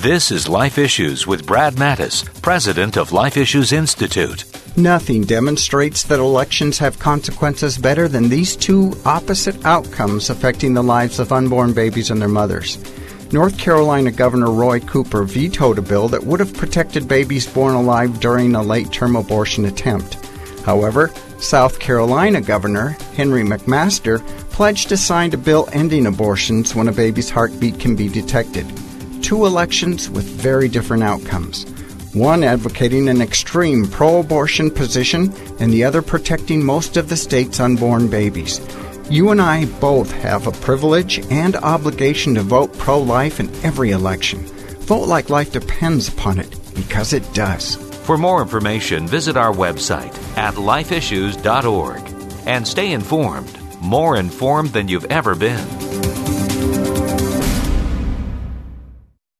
This is Life Issues with Brad Mattis, president of Life Issues Institute. Nothing demonstrates that elections have consequences better than these two opposite outcomes affecting the lives of unborn babies and their mothers. North Carolina Governor Roy Cooper vetoed a bill that would have protected babies born alive during a late-term abortion attempt. However, South Carolina Governor Henry McMaster pledged to sign a bill ending abortions when a baby's heartbeat can be detected. Two elections with very different outcomes. One advocating an extreme pro-abortion position and the other protecting most of the state's unborn babies. You and I both have a privilege and obligation to vote pro-life in every election. Vote like life depends upon it, because it does. For more information, visit our website at lifeissues.org and stay informed, more informed than you've ever been.